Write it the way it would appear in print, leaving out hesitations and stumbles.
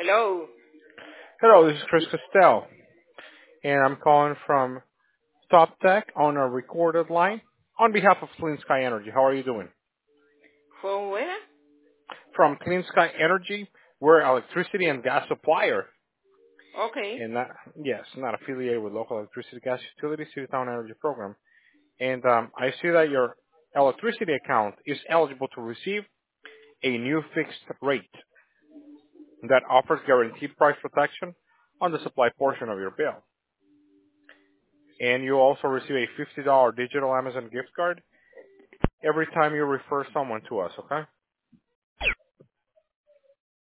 Hello. Hello, this is Chris Costell, and I'm calling from Top Tech on a recorded line on behalf of Clean Sky Energy. How are you doing? From where? From Clean Sky Energy, we're an electricity and gas supplier, Okay. and not affiliated with local electricity gas utility City Town Energy Program. And I see that your electricity account is eligible to receive a new fixed rate that offers guaranteed price protection on the supply portion of your bill. And you also receive a $50 digital Amazon gift card every time you refer someone to us, okay?